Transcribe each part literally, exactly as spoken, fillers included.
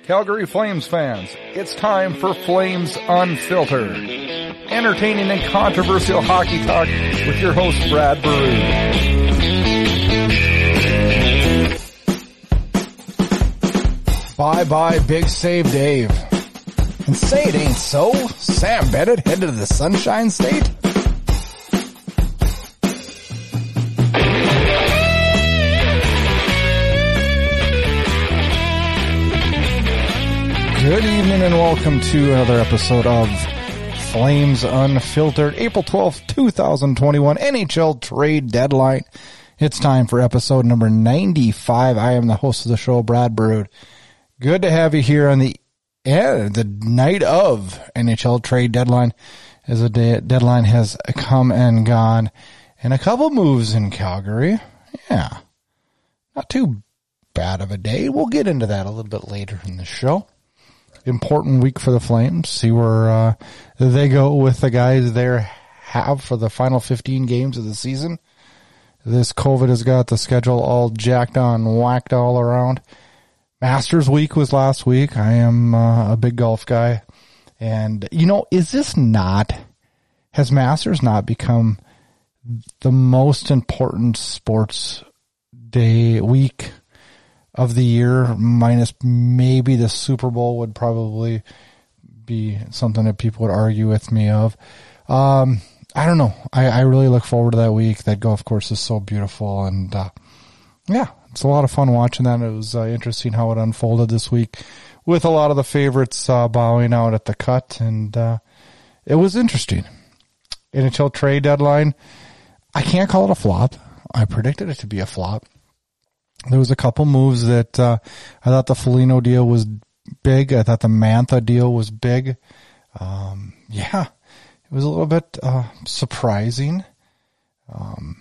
Calgary Flames fans, it's time for Flames Unfiltered. Entertaining and controversial hockey talk with your host, Brad Baroud. Bye-bye, Big Save Dave. And say it ain't so, Sam Bennett headed to the Sunshine State? Good evening and welcome to another episode of Flames Unfiltered, April twelfth, twenty twenty-one, N H L Trade Deadline. It's time for episode number ninety-five. I am the host of the show, Brad Baroud. Good to have you here on the yeah, the night of N H L Trade Deadline, as the day, deadline has come and gone, and a couple moves in Calgary. Yeah, not too bad of a day. We'll get into that a little bit later in the show. Important week for the Flames. See where uh, they go with the guys they have for the final fifteen games of the season. This COVID has got the schedule all jacked on, whacked all around. Masters week was last week. I am uh, a big golf guy. And, you know, is this not, has Masters not become the most important sports day week of the year, minus maybe the Super Bowl would probably be something that people would argue with me of. Um, I don't know. I, I really look forward to that week. That golf course is so beautiful. And, uh, yeah, it's a lot of fun watching that. It was uh, interesting how it unfolded this week with a lot of the favorites uh, bowing out at the cut. And uh, it was interesting. N H L Trade Deadline, I can't call it a flop. I predicted it to be a flop. There was a couple moves that uh, I thought the Foligno deal was big. I thought the Mantha deal was big. Um, yeah, it was a little bit uh, surprising. Um,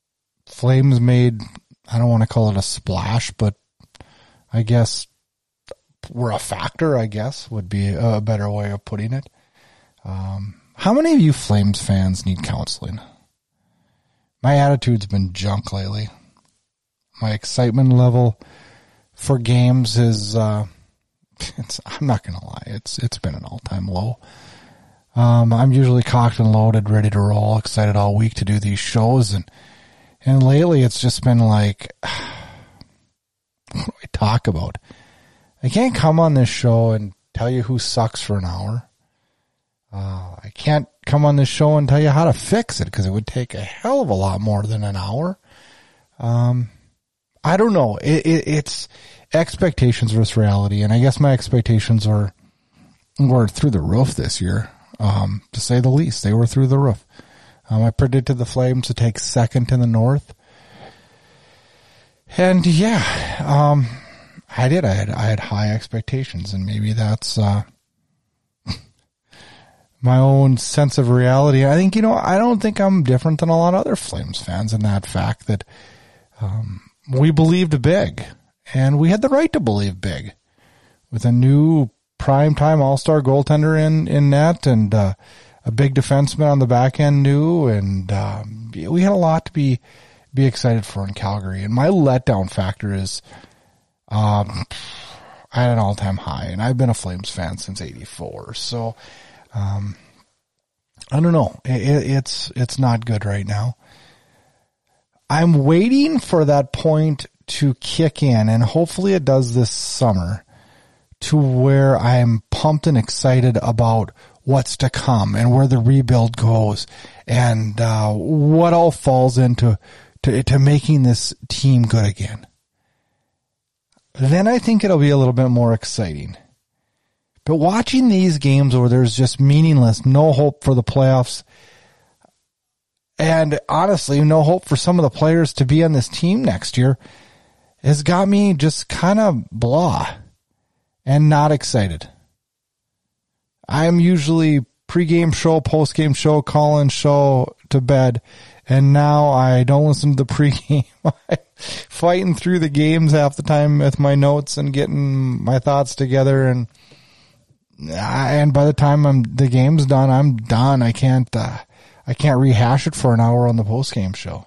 Flames made, I don't want to call it a splash, but I guess we're a factor, I guess, would be a better way of putting it. Um, how many of you Flames fans need counseling? My attitude's been junk lately. My excitement level for games is, uh, it's, I'm not going to lie, it's it's been an all-time low. Um, I'm usually cocked and loaded, ready to roll, excited all week to do these shows. And, and lately it's just been like, what do I talk about? I can't come on this show and tell you who sucks for an hour. Uh, I can't come on this show and tell you how to fix it because it would take a hell of a lot more than an hour. Um, I don't know. It, it, it's expectations versus reality, and I guess my expectations were were through the roof this year, um, to say the least. They were through the roof. Um, I predicted the Flames to take second in the North, and yeah, um, I did. I had I had high expectations, and maybe that's uh, my own sense of reality. I think you know. I don't think I'm different than a lot of other Flames fans in that fact that. Um, We believed big, and we had the right to believe big with a new primetime all-star goaltender in, in net and uh, a big defenseman on the back end new, and um, we had a lot to be be excited for in Calgary. And my letdown factor is um, I had an all-time high, and I've been a Flames fan since eighty-four, so um, I don't know. It, it's it's not good right now. I'm waiting for that point to kick in, and hopefully it does this summer, to where I'm pumped and excited about what's to come and where the rebuild goes and uh, what all falls into to, to making this team good again. Then I think it'll be a little bit more exciting. But watching these games where there's just meaningless, no hope for the playoffs, and honestly, no hope for some of the players to be on this team next year, has got me just kind of blah and not excited. I'm usually pregame show, postgame show, call-in show to bed, and now I don't listen to the pregame. I'm fighting through the games half the time with my notes and getting my thoughts together, and and by the time I'm the game's done, I'm done. I can't. Uh, I can't rehash it for an hour on the postgame show.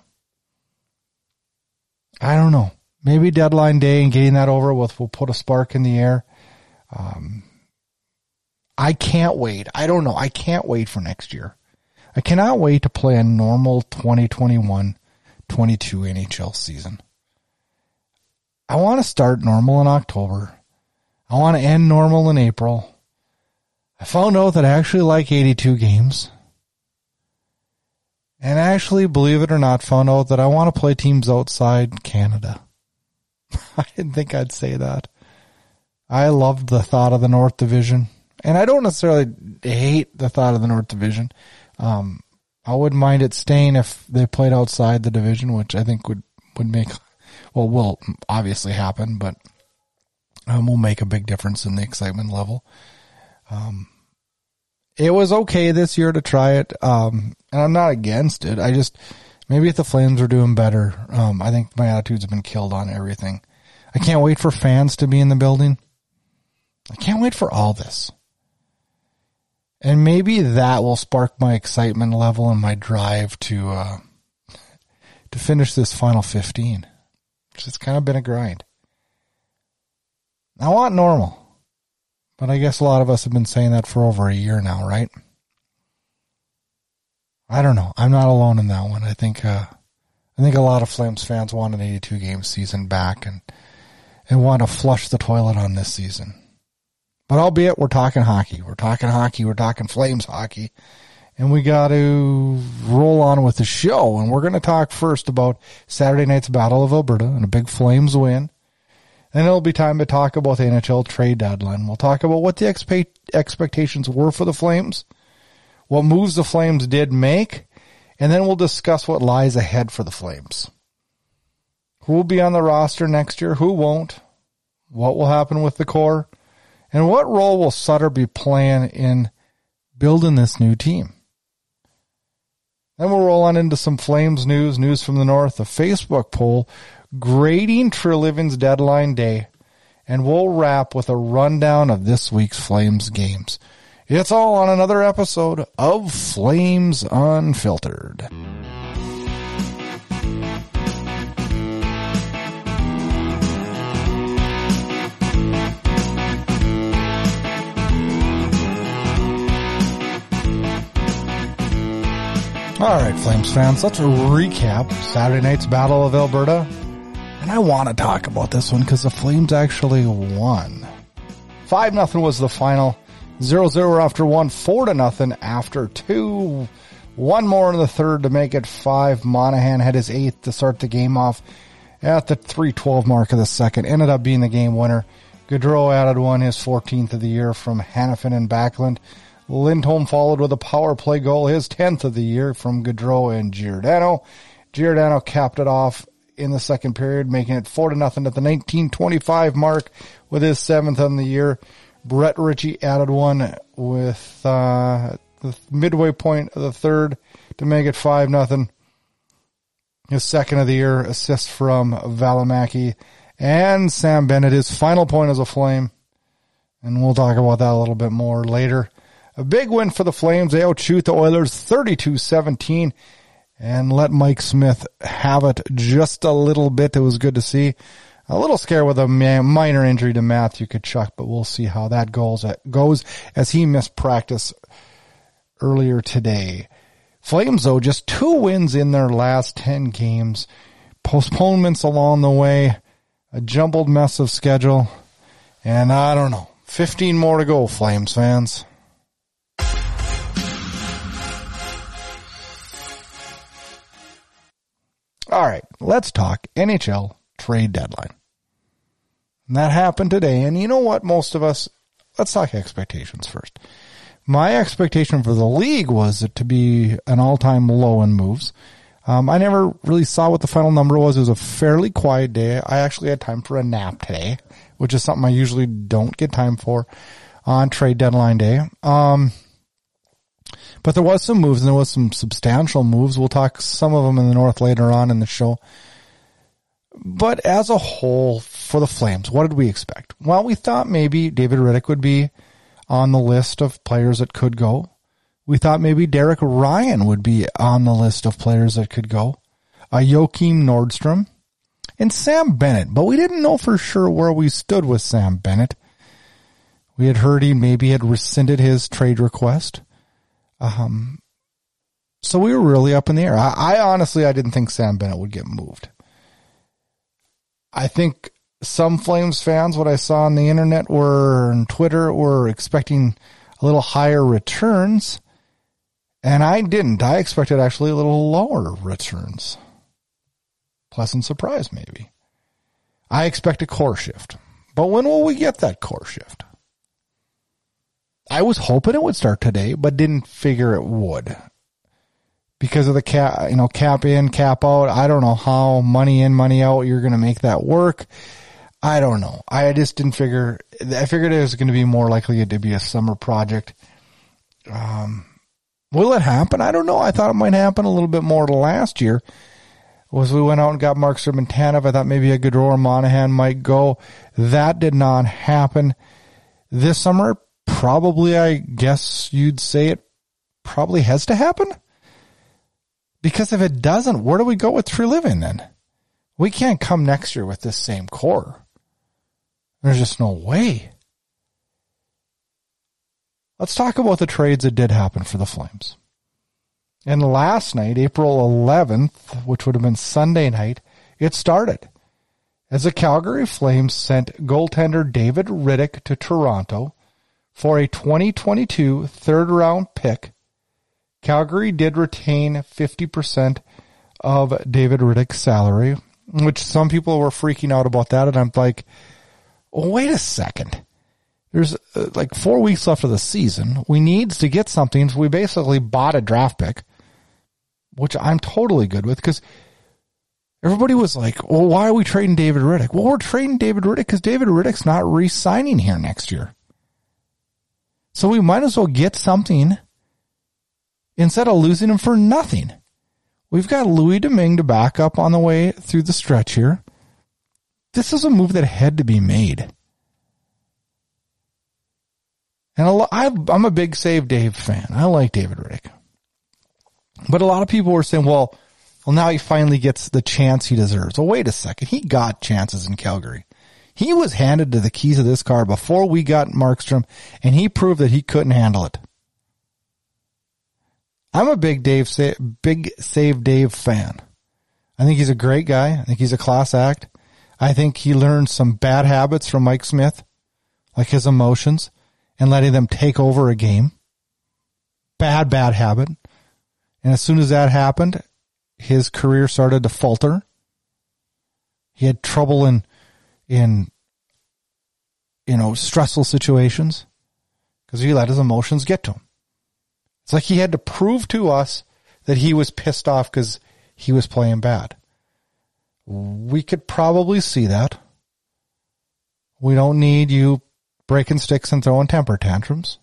I don't know. Maybe deadline day and getting that over with will put a spark in the air. Um, I can't wait. I don't know. I can't wait for next year. I cannot wait to play a normal twenty twenty-one twenty-two N H L season. I want to start normal in October. I want to end normal in April. I found out that I actually like eighty-two games. And actually, believe it or not, found out that I want to play teams outside Canada. I didn't think I'd say that. I loved the thought of the North Division. And I don't necessarily hate the thought of the North Division. Um, I wouldn't mind it staying if they played outside the division, which I think would, would make, well, will obviously happen, but um, will make a big difference in the excitement level. Um, it was okay this year to try it, um, and I'm not against it. I just, maybe if the Flames were doing better, um, I think my attitudes have been killed on everything. I can't wait for fans to be in the building. I can't wait for all this. And maybe that will spark my excitement level and my drive to uh, to finish this final fifteen. It's kind of been a grind. I want normal. But I guess a lot of us have been saying that for over a year now, right? I don't know. I'm not alone in that one. I think uh, I think a lot of Flames fans want an eighty-two game season back and and want to flush the toilet on this season. But albeit we're talking hockey, we're talking hockey, we're talking Flames hockey, and we got to roll on with the show. And we're going to talk first about Saturday night's Battle of Alberta and a big Flames win. And it'll be time to talk about the N H L trade deadline. We'll talk about what the expect- expectations were for the Flames, what moves the Flames did make, and then we'll discuss what lies ahead for the Flames. Who will be on the roster next year? Who won't? What will happen with the core? And what role will Sutter be playing in building this new team? Then we'll roll on into some Flames news, news from the North, a Facebook poll, grading Treliving's deadline day, and we'll wrap with a rundown of this week's Flames games. It's all on another episode of Flames Unfiltered. All right, Flames fans, let's recap Saturday night's Battle of Alberta. And I want to talk about this one because the Flames actually won. five nothing was the final. zero zero after one, four to nothing after two. One more in the third to make it five. Monahan had his eighth to start the game off at the three twelve mark of the second. Ended up being the game winner. Gaudreau added one, his fourteenth of the year from Hanifin and Backlund. Lindholm followed with a power play goal, his tenth of the year from Gaudreau and Giordano. Giordano capped it off in the second period, making it four to nothing at the nineteen twenty-five mark with his seventh on the year. Brett Ritchie added one with uh, the midway point of the third to make it five nothing. His second of the year, assist from Valimaki and Sam Bennett, his final point as a Flame. And we'll talk about that a little bit more later. A big win for the Flames. They outshoot the Oilers thirty-two seventeen and let Mike Smith have it just a little bit. It was good to see. A little scare with a minor injury to Matthew Tkachuk, but we'll see how that goes, goes as he missed practice earlier today. Flames, though, just two wins in their last ten games. Postponements along the way. A jumbled mess of schedule. And I don't know. fifteen more to go, Flames fans. All right, let's talk N H L trade deadline. And that happened today. And you know what, most of us, let's talk expectations first. My expectation for the league was it to be an all-time low in moves. Um, I never really saw what the final number was. It was a fairly quiet day. I actually had time for a nap today, which is something I usually don't get time for on trade deadline day. Um, but there was some moves, and there was some substantial moves. We'll talk some of them in the North later on in the show. But as a whole, for the Flames, what did we expect? Well, we thought maybe David Rittich would be on the list of players that could go. We thought maybe Derek Ryan would be on the list of players that could go. Uh, Joakim Nordstrom and Sam Bennett. But we didn't know for sure where we stood with Sam Bennett. We had heard he maybe had rescinded his trade request. Um, so we were really up in the air. I, I honestly, I didn't think Sam Bennett would get moved. I think some Flames fans, what I saw on the internet were, on Twitter, were expecting a little higher returns. And I didn't. I expected actually a little lower returns. Pleasant surprise, maybe. I expect a core shift. But when will we get that core shift? I was hoping it would start today, but didn't figure it would. Because of the cap, you know, cap in, cap out. I don't know how money in, money out, you're going to make that work. I don't know. I just didn't figure, I figured it was going to be more likely to be a summer project. Um, will it happen? I don't know. I thought it might happen a little bit more to last year. Was we went out and got Markstrom and Tanev. I thought maybe a Gaudreau or Monahan might go. That did not happen. This summer, probably, I guess you'd say it probably has to happen. Because if it doesn't, where do we go with Treliving then? We can't come next year with this same core. There's just no way. Let's talk about the trades that did happen for the Flames. And last night, April eleventh, which would have been Sunday night, it started as the Calgary Flames sent goaltender David Rittich to Toronto for a twenty twenty-two third-round pick. Calgary did retain fifty percent of David Rittich's salary, which some people were freaking out about that, and I'm like, oh, wait a second. There's uh, like four weeks left of the season. We need to get something, so we basically bought a draft pick, which I'm totally good with, because everybody was like, well, why are we trading David Rittich? Well, we're trading David Rittich because David Rittich's not re-signing here next year. So we might as well get something instead of losing him for nothing. We've got Louis Domingue to back up on the way through the stretch here. This is a move that had to be made. And a lot, I'm a big Save Dave fan. I like David Rittich. But a lot of people were saying, well, well, now he finally gets the chance he deserves. Well, wait a second. He got chances in Calgary. He was handed to the keys of this car before we got Markstrom, and he proved that he couldn't handle it. I'm a big Dave, big Save Dave fan. I think he's a great guy. I think he's a class act. I think he learned some bad habits from Mike Smith, like his emotions and letting them take over a game. Bad, bad habit. And as soon as that happened, his career started to falter. He had trouble in, in, you know, stressful situations because he let his emotions get to him. It's like he had to prove to us that he was pissed off because he was playing bad. We could probably see that. We don't need you breaking sticks and throwing temper tantrums.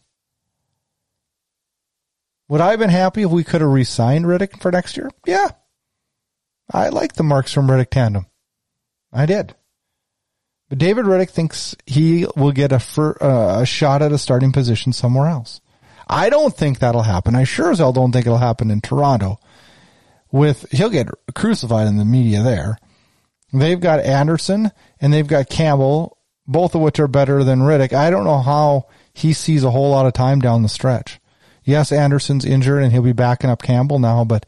Would I have been happy if we could have re-signed Rittich for next year? Yeah. I like the Markstrom-Rittich tandem. I did. But David Rittich thinks he will get a, fir- uh, a shot at a starting position somewhere else. I don't think that'll happen. I sure as hell don't think it'll happen in Toronto. With he'll get crucified in the media there. They've got Anderson and they've got Campbell, both of which are better than Rittich. I don't know how he sees a whole lot of time down the stretch. Yes, Anderson's injured and he'll be backing up Campbell now, but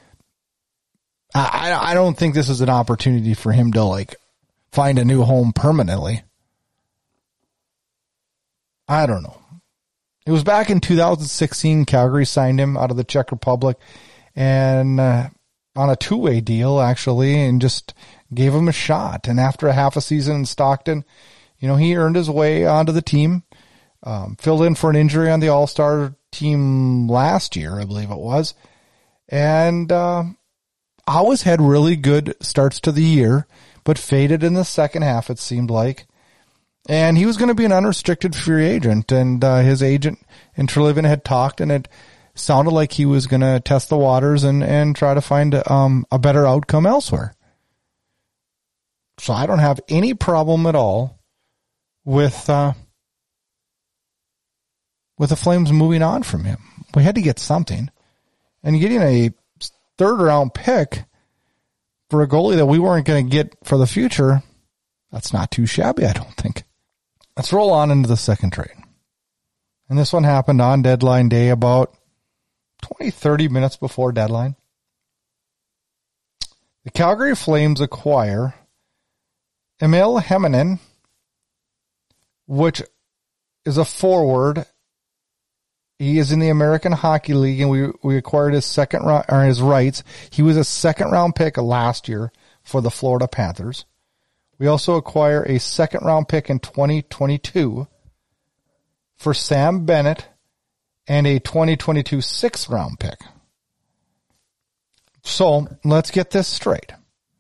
I, I don't think this is an opportunity for him to like find a new home permanently. I don't know. It was back in two thousand sixteen, Calgary signed him out of the Czech Republic and uh, on a two-way deal, actually, and just gave him a shot. And after a half a season in Stockton, you know, he earned his way onto the team, um, filled in for an injury on the All-Star team last year, I believe it was, and uh, always had really good starts to the year, but faded in the second half, it seemed like. And he was going to be an unrestricted free agent, and uh, his agent in Treliving had talked, and it sounded like he was going to test the waters and, and try to find um, a better outcome elsewhere. So I don't have any problem at all with uh, with the Flames moving on from him. We had to get something, and getting a third round pick for a goalie that we weren't going to get for the future, that's not too shabby, I don't think. Let's roll on into the second trade. And this one happened on deadline day about twenty, thirty minutes before deadline. The Calgary Flames acquire Emil Hemminen, which is a forward. He is in the American Hockey League, and we we acquired his second round, or his rights. He was a second round pick last year for the Florida Panthers. We also acquire a second round pick in twenty twenty-two for Sam Bennett and a twenty twenty-two sixth round pick. So let's get this straight.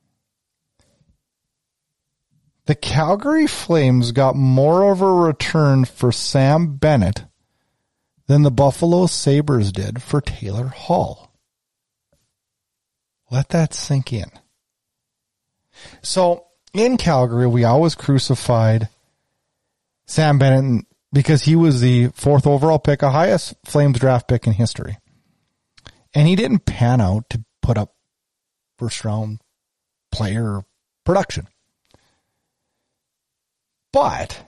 The Calgary Flames got more of a return for Sam Bennett than the Buffalo Sabres did for Taylor Hall. Let that sink in. So in Calgary, we always crucified Sam Bennett because he was the fourth overall pick, a highest Flames draft pick in history. And he didn't pan out to put up first round player production. But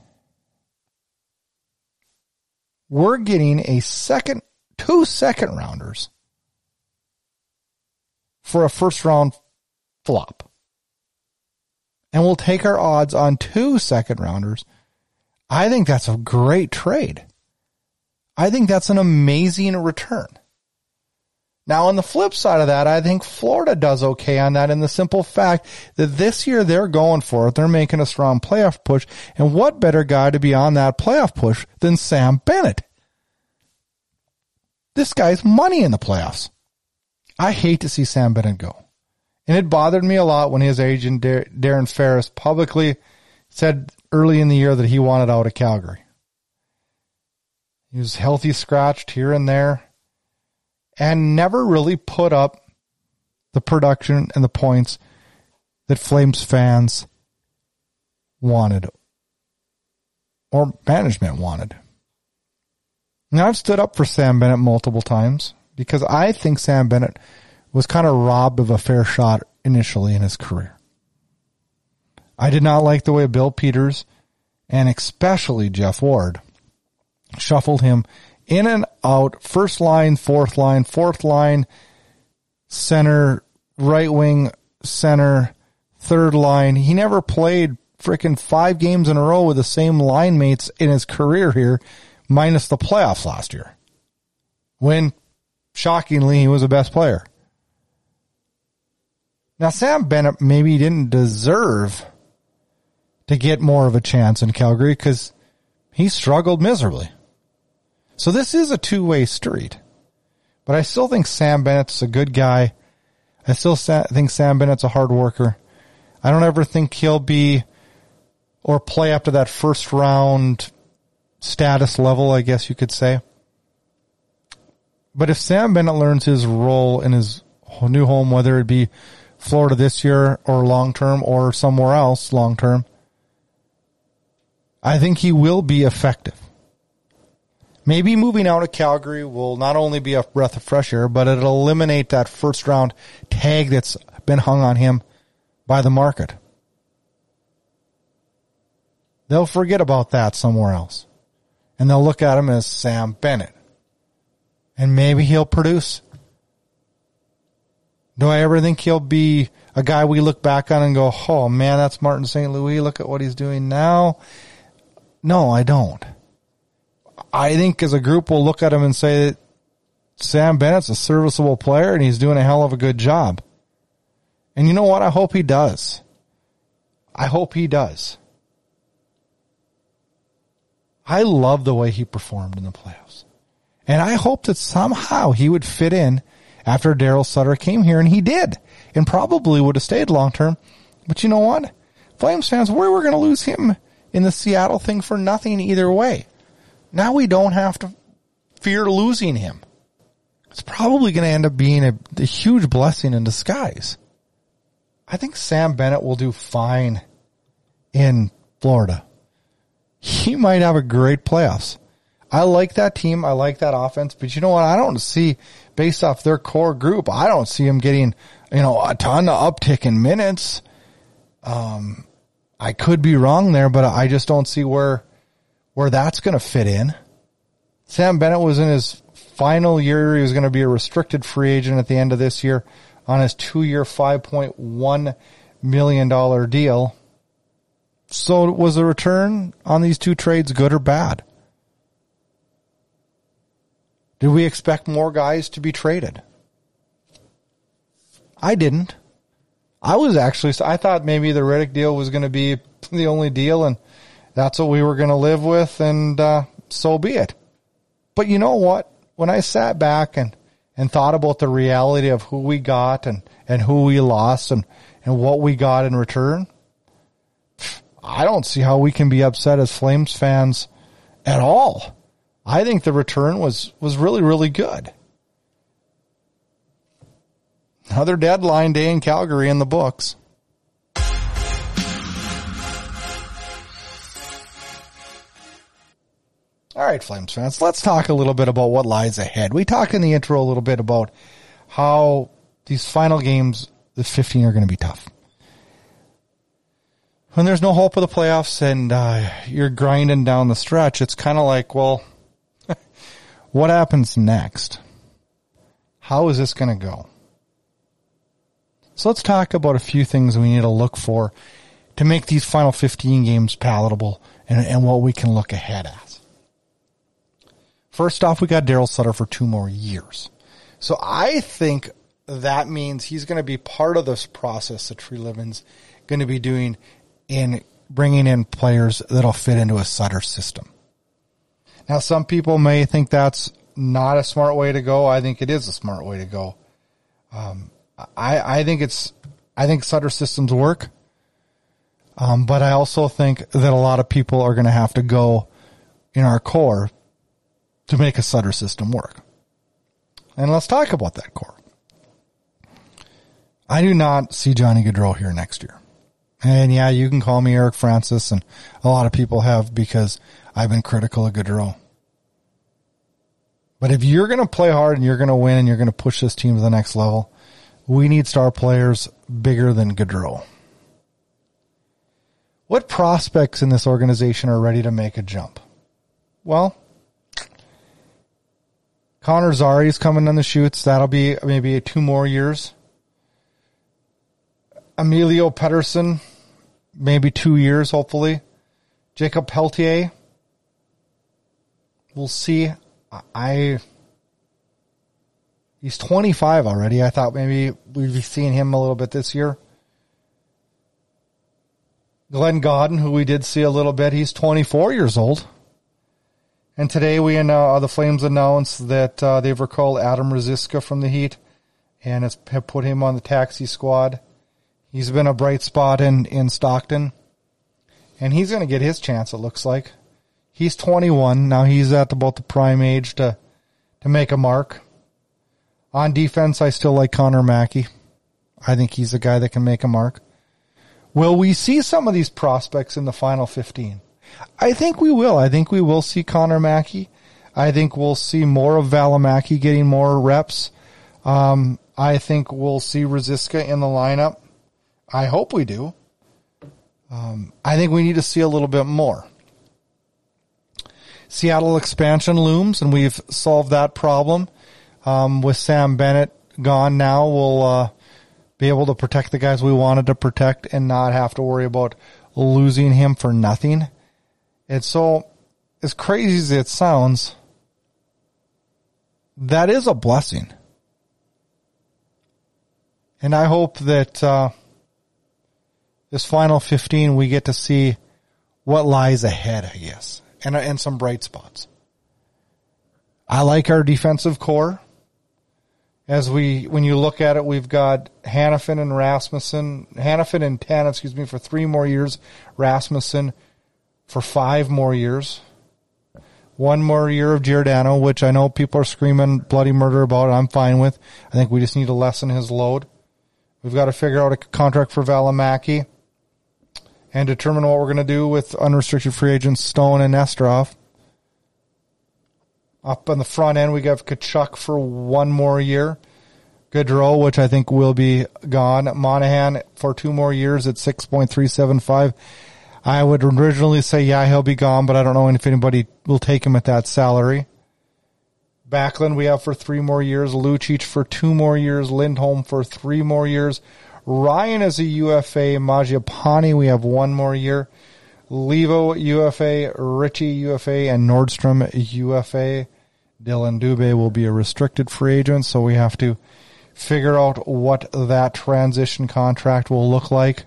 we're getting a second, two second rounders for a first round flop. And we'll take our odds on two second rounders. I think that's a great trade. I think that's an amazing return. Now, on the flip side of that, I think Florida does okay on that in the simple fact that this year they're going for it. They're making a strong playoff push. And what better guy to be on that playoff push than Sam Bennett? This guy's money in the playoffs. I hate to see Sam Bennett go. And it bothered me a lot when his agent, Darren Ferris, publicly said early in the year that he wanted out of Calgary. He was healthy scratched here and there and never really put up the production and the points that Flames fans wanted or management wanted. Now, I've stood up for Sam Bennett multiple times because I think Sam Bennett was kind of robbed of a fair shot initially in his career. I did not like the way Bill Peters and especially Jeff Ward shuffled him in and out, first line, fourth line, fourth line, center, right wing, center, third line. He never played freaking five games in a row with the same line mates in his career here, minus the playoffs last year, when, shockingly, he was the best player. Now, Sam Bennett maybe didn't deserve to get more of a chance in Calgary because he struggled miserably. So this is a two-way street. But I still think Sam Bennett's a good guy. I still think Sam Bennett's a hard worker. I don't ever think he'll be or play up to that first round status level, I guess you could say. But if Sam Bennett learns his role in his new home, whether it be Florida this year or long-term or somewhere else long-term, I think he will be effective. Maybe moving out of Calgary will not only be a breath of fresh air, but it'll eliminate that first round tag that's been hung on him by the market. They'll forget about that somewhere else. And they'll look at him as Sam Bennett. And maybe he'll produce. Do I ever think he'll be a guy we look back on and go, oh man, that's Martin Saint Louis. Look at what he's doing now. No, I don't. I think as a group we'll look at him and say that Sam Bennett's a serviceable player and he's doing a hell of a good job. And you know what? I hope he does. I hope he does. I love the way he performed in the playoffs. And I hope that somehow he would fit in after Daryl Sutter came here, and he did. And probably would have stayed long term. But you know what? Flames fans, we were going to lose him in the Seattle thing for nothing either way. Now we don't have to fear losing him. It's probably going to end up being a, a huge blessing in disguise. I think Sam Bennett will do fine in Florida. He might have a great playoffs. I like that team. I like that offense. But you know what? I don't see, based off their core group, I don't see him getting, you know, a ton of uptick in minutes. Um, I could be wrong there, but I just don't see where, where that's going to fit in. Sam Bennett was in his final year. He was going to be a restricted free agent at the end of this year on his two-year, five point one million dollars deal. So was the return on these two trades good or bad? Did we expect more guys to be traded? I didn't. I was actually, I thought maybe the Riddick deal was going to be the only deal, and that's what we were going to live with, and uh, so be it. But you know what? When I sat back and, and thought about the reality of who we got and, and who we lost and, and what we got in return, I don't see how we can be upset as Flames fans at all. I think the return was, was really, really good. Another deadline day in Calgary in the books. All right, Flames fans, let's talk a little bit about what lies ahead. We talked in the intro a little bit about how these final games, the fifteen, are going to be tough. When there's no hope of the playoffs and uh, you're grinding down the stretch, it's kind of like, well, what happens next? How is this going to go? So let's talk about a few things we need to look for to make these final fifteen games palatable and, and what we can look ahead at. First off, we got Daryl Sutter for two more years. So I think that means he's going to be part of this process that Treliving's going to be doing in bringing in players that'll fit into a Sutter system. Now, some people may think that's not a smart way to go. I think it is a smart way to go. Um, I, I think it's, I think Sutter systems work. Um, but I also think that a lot of people are going to have to go in our core to make a Sutter system work. And let's talk about that core. I do not see Johnny Gaudreau here next year. And yeah, you can call me Eric Francis, and a lot of people have because I've been critical of Gaudreau. But if you're going to play hard and you're going to win and you're going to push this team to the next level, we need star players bigger than Gaudreau. What prospects in this organization are ready to make a jump? Well, Connor Zary is coming on the shoots. That'll be maybe two more years. Emilio Pettersson, maybe two years, hopefully. Jacob Peltier, we'll see. I, he's twenty-five already. I thought maybe we'd be seeing him a little bit this year. Glenn Godden, who we did see a little bit, he's twenty-four years old. And today we uh, the Flames announced that uh, they've recalled Adam Ruzicka from the Heat and has put him on the taxi squad. He's been a bright spot in, in Stockton, and he's going to get his chance, it looks like. He's twenty-one. Now he's at about the prime age to, to make a mark. On defense, I still like Connor Mackey. I think he's a guy that can make a mark. Will we see some of these prospects in the final fifteen? I think we will. I think we will see Connor Mackey. I think we'll see more of Valimaki getting more reps. Um, I think we'll see Ruzicka in the lineup. I hope we do. Um, I think we need to see a little bit more. Seattle expansion looms, and we've solved that problem. Um, with Sam Bennett gone now, we'll uh, be able to protect the guys we wanted to protect and not have to worry about losing him for nothing. And so, as crazy as it sounds, that is a blessing. And I hope that uh, this final fifteen, we get to see what lies ahead, I guess, and, and some bright spots. I like our defensive core. As we, when you look at it, we've got Hanifin and Rasmussen, Hanifin and Tanev, excuse me, for three more years, Rasmussen for five more years. One more year of Giordano, which I know people are screaming bloody murder about. I'm fine with. I think we just need to lessen his load. We've got to figure out a contract for Valimaki and determine what we're going to do with unrestricted free agents Stone and Nesterov. Up on the front end, we got Tkachuk for one more year. Gaudreau, which I think will be gone. Monahan for two more years at six point three seven five. I would originally say, yeah, he'll be gone, but I don't know if anybody will take him at that salary. Backlund we have for three more years. Lucic for two more years. Lindholm for three more years. Ryan is a U F A. Mangiapane we have one more year. Levo U F A. Ritchie U F A. And Nordstrom U F A. Dylan Dubé will be a restricted free agent, so we have to figure out what that transition contract will look like.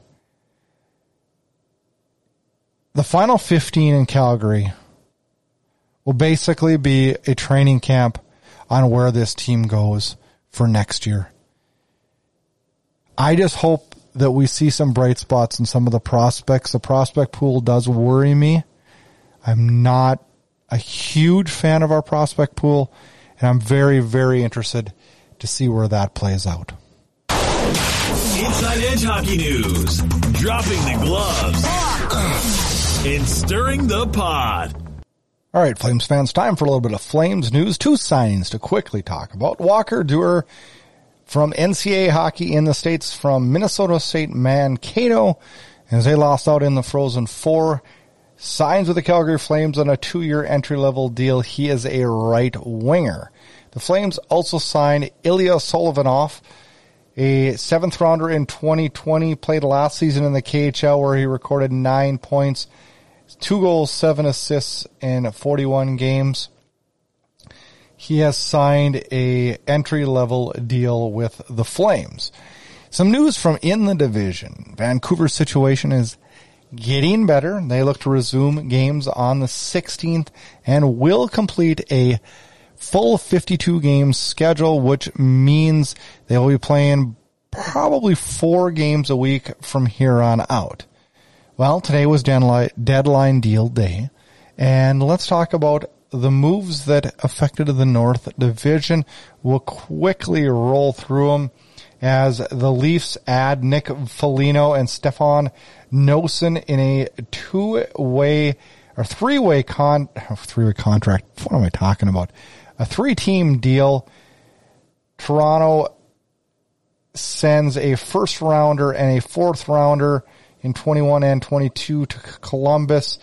The final fifteen in Calgary will basically be a training camp on where this team goes for next year. I just hope that we see some bright spots in some of the prospects. The prospect pool does worry me. I'm not a huge fan of our prospect pool, and I'm very, very interested to see where that plays out. Inside Edge Hockey News. Dropping the gloves. And stirring the pot. All right, Flames fans, time for a little bit of Flames news. Two signings to quickly talk about. Walker Duehr from N C A A hockey in the States from Minnesota State Mankato, as they lost out in the Frozen Four. Signs with the Calgary Flames on a two-year entry-level deal. He is a right winger. The Flames also signed Ilya Solovyov, a seventh rounder in twenty twenty, played last season in the K H L where he recorded nine points, two goals, seven assists in forty-one games. He has signed a entry-level deal with the Flames. Some news from in the division. Vancouver's situation is getting better. They look to resume games on the sixteenth and will complete a full fifty-two game schedule, which means they will be playing probably four games a week from here on out. Well, today was deadline deal day, and let's talk about the moves that affected the North Division. We'll quickly roll through them as the Leafs add Nick Foligno and Stefan Noesen in a two-way or three-way con three-way contract. What am I talking about? A three-team deal. Toronto sends a first-rounder and a fourth-rounder in twenty-one and twenty-two to Columbus.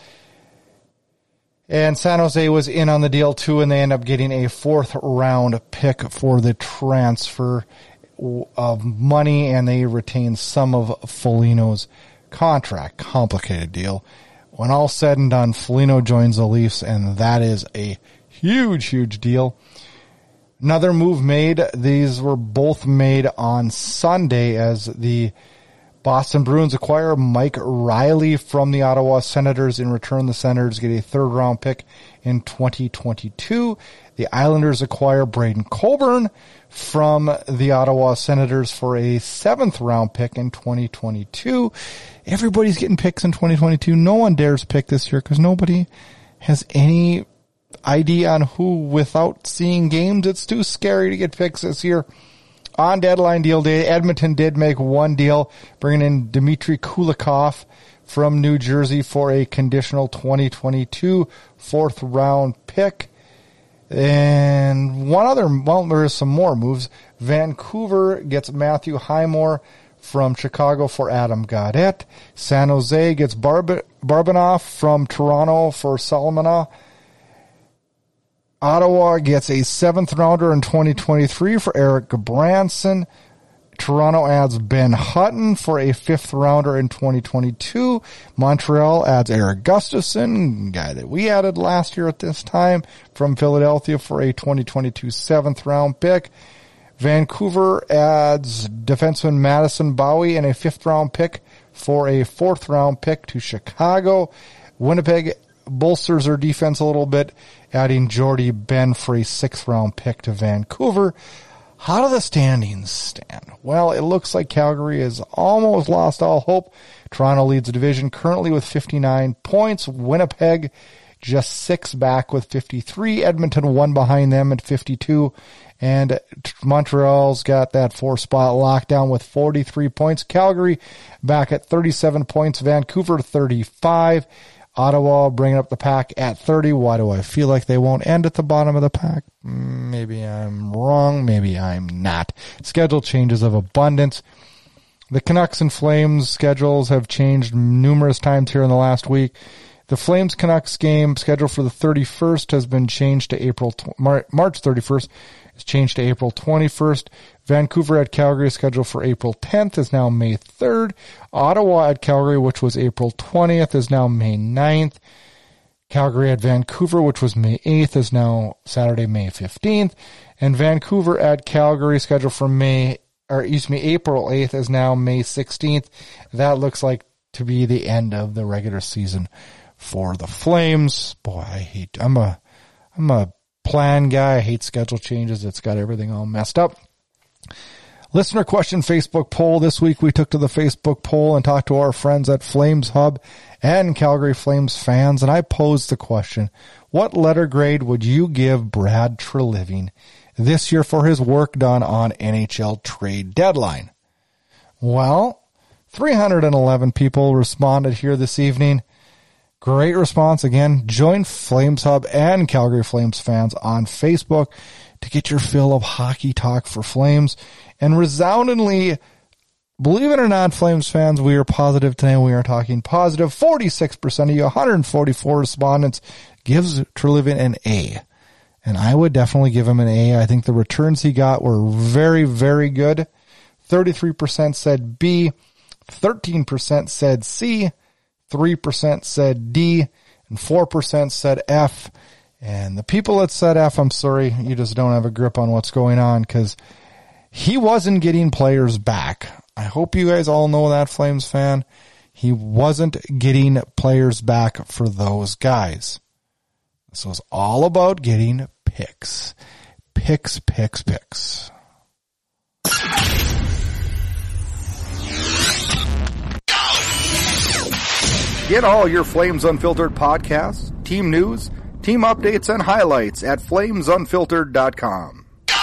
And San Jose was in on the deal too, and they end up getting a fourth-round pick for the transfer of money, and they retain some of Foligno's contract. Complicated deal. When all said and done, Foligno joins the Leafs, and that is a huge, huge deal. Another move made. These were both made on Sunday as the Boston Bruins acquire Mike Riley from the Ottawa Senators. In return, the Senators get a third-round pick in twenty twenty-two. The Islanders acquire Braden Coburn from the Ottawa Senators for a seventh-round pick in twenty twenty-two. Everybody's getting picks in twenty twenty-two. No one dares pick this year because nobody has any idea on who without seeing games. It's too scary to get picks this year. On deadline deal day, Edmonton did make one deal, bringing in Dmitry Kulikov from New Jersey for a conditional twenty twenty-two fourth round pick. And one other, well, there is some more moves. Vancouver gets Matthew Highmore from Chicago for Adam Gaudette. San Jose gets Barb- Barbanoff from Toronto for Salmona. Ottawa gets a seventh rounder in twenty twenty-three for Eric Branson. Toronto adds Ben Hutton for a fifth rounder in twenty twenty-two. Montreal adds Eric Gustafson, guy that we added last year at this time, from Philadelphia for a twenty twenty-two seventh round pick. Vancouver adds defenseman Madison Bowie and a fifth round pick for a fourth round pick to Chicago. Winnipeg bolsters their defense a little bit, adding Jordy Ben for a sixth round pick to Vancouver. How do the standings stand? Well, it looks like Calgary has almost lost all hope. Toronto leads the division currently with fifty-nine points. Winnipeg just six back with fifty-three. Edmonton one behind them at fifty-two. And Montreal's got that four spot locked down with forty-three points. Calgary back at thirty-seven points. Vancouver thirty-five. Ottawa bringing up the pack at thirty. Why do I feel like they won't end at the bottom of the pack? Maybe I'm wrong. Maybe I'm not. Schedule changes of abundance. The Canucks and Flames schedules have changed numerous times here in the last week. The Flames Canucks game scheduled for the thirty-first has been changed to April, March thirty-first. It's changed to April twenty-first. Vancouver at Calgary, scheduled for April tenth, is now May third. Ottawa at Calgary, which was April twentieth, is now May ninth. Calgary at Vancouver, which was May eighth, is now Saturday, May fifteenth. And Vancouver at Calgary, scheduled for May, or excuse me, April eighth, is now May sixteenth. That looks like to be the end of the regular season for the Flames. Boy, I hate, I'm a, I'm a plan guy. I hate schedule changes. It's got everything all messed up. Listener question Facebook poll. This week we took to the Facebook poll and talked to our friends at Flames Hub and Calgary Flames fans, and I posed the question, what letter grade would you give Brad Treliving this year for his work done on N H L trade deadline? Well, three hundred eleven people responded here this evening. Great response. Again, join Flames Hub and Calgary Flames fans on Facebook to get your fill of hockey talk for Flames. And resoundingly, believe it or not, Flames fans, we are positive today. We are talking positive. forty-six percent of you, one hundred forty-four respondents, gives Treliving an A. And I would definitely give him an A. I think the returns he got were very, very good. thirty-three percent said B. thirteen percent said C. three percent said D, and four percent said F. And the people that said F, I'm sorry, you just don't have a grip on what's going on, because he wasn't getting players back. I hope you guys all know that, Flames fan. He wasn't getting players back for those guys. This was all about getting picks. Picks, picks, picks. Get all your Flames Unfiltered podcasts, team news, team updates, and highlights at flames unfiltered dot com.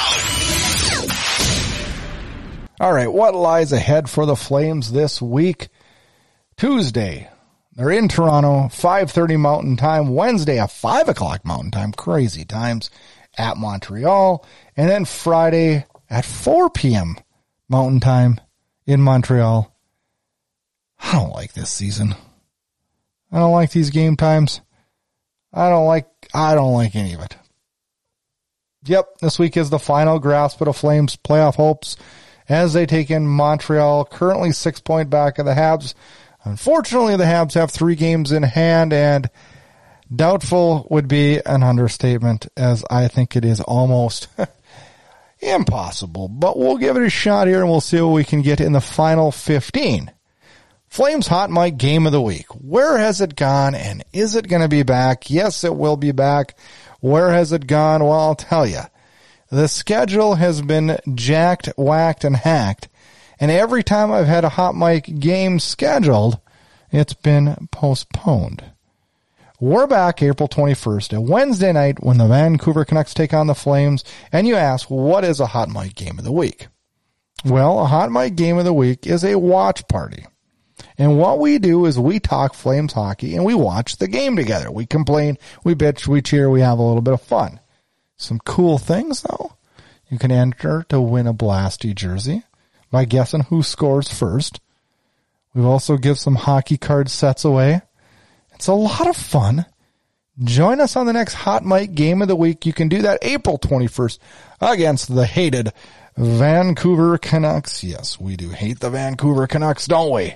All right, what lies ahead for the Flames this week? Tuesday, they're in Toronto, five thirty Mountain Time. Wednesday at five o'clock Mountain Time, crazy times, at Montreal. And then Friday at four p.m. Mountain Time in Montreal. I don't like this season. I don't like these game times. I don't like, I don't like any of it. Yep, this week is the final grasp of the Flames' playoff hopes as they take in Montreal, currently six point back of the Habs. Unfortunately, the Habs have three games in hand, and doubtful would be an understatement, as I think it is almost impossible. But we'll give it a shot here, and we'll see what we can get in the final fifteen. Flames Hot Mic Game of the Week. Where has it gone, and is it going to be back? Yes, it will be back. Where has it gone? Well, I'll tell you. The schedule has been jacked, whacked, and hacked, and every time I've had a Hot Mic game scheduled, it's been postponed. We're back April twenty-first, a Wednesday night, when the Vancouver Canucks take on the Flames, and you ask, what is a Hot Mic Game of the Week? Well, a Hot Mic Game of the Week is a watch party. And what we do is we talk Flames hockey and we watch the game together. We complain, we bitch, we cheer, we have a little bit of fun. Some cool things, though. You can enter to win a Blasty jersey by guessing who scores first. We've also give some hockey card sets away. It's a lot of fun. Join us on the next Hot Mic Game of the Week. You can do that April twenty-first against the hated Vancouver Canucks. Yes, we do hate the Vancouver Canucks, don't we?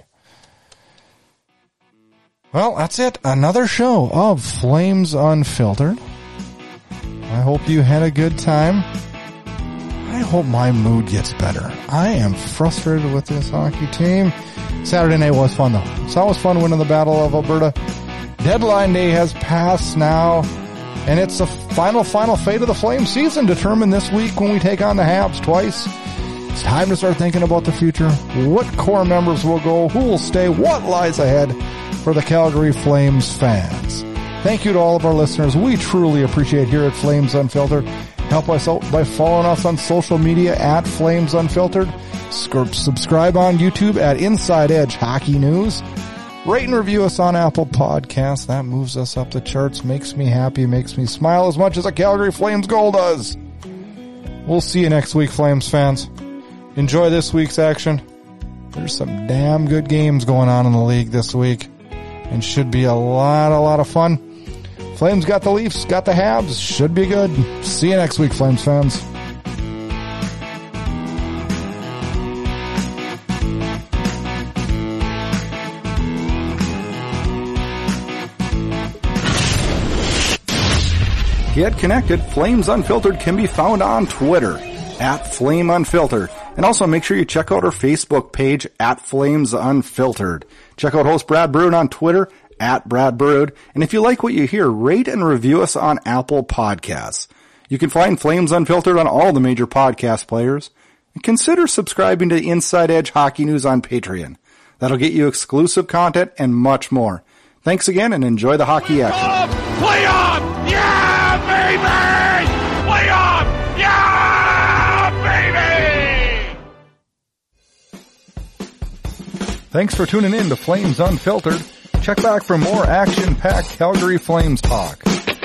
Well, that's it. Another show of Flames Unfiltered. I hope you had a good time. I hope my mood gets better. I am frustrated with this hockey team. Saturday night was fun, though. It's always fun winning the Battle of Alberta. Deadline day has passed now, and it's the final, final fate of the Flames season determined this week when we take on the Habs twice. It's time to start thinking about the future. What core members will go? Who will stay? What lies ahead for the Calgary Flames fans? Thank you to all of our listeners. We truly appreciate here at Flames Unfiltered. Help us out by following us on social media at Flames Unfiltered. Subscribe on YouTube at Inside Edge Hockey News. Rate and review us on Apple Podcasts. That moves us up the charts, makes me happy, makes me smile as much as a Calgary Flames goal does. We'll see you next week, Flames fans. Enjoy this week's action. There's some damn good games going on in the league this week. and should be a lot, a lot of fun. Flames got the Leafs, got the Habs. Should be good. See you next week, Flames fans. Get connected. Flames Unfiltered can be found on Twitter at Flame Unfiltered. And also make sure you check out our Facebook page at Flames Unfiltered. Check out host Brad Brood on Twitter at Brad Brood. And if you like what you hear, rate and review us on Apple Podcasts. You can find Flames Unfiltered on all the major podcast players. And consider subscribing to Inside Edge Hockey News on Patreon. That'll get you exclusive content and much more. Thanks again and enjoy the hockey action. Play on! Yeah, baby! Play on! Yeah, baby! Thanks for tuning in to Flames Unfiltered. Check back for more action-packed Calgary Flames talk.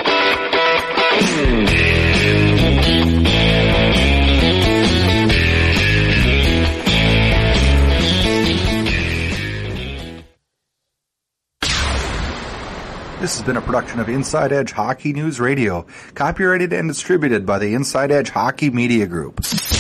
This has been a production of Inside Edge Hockey News Radio, copyrighted and distributed by the Inside Edge Hockey Media Group.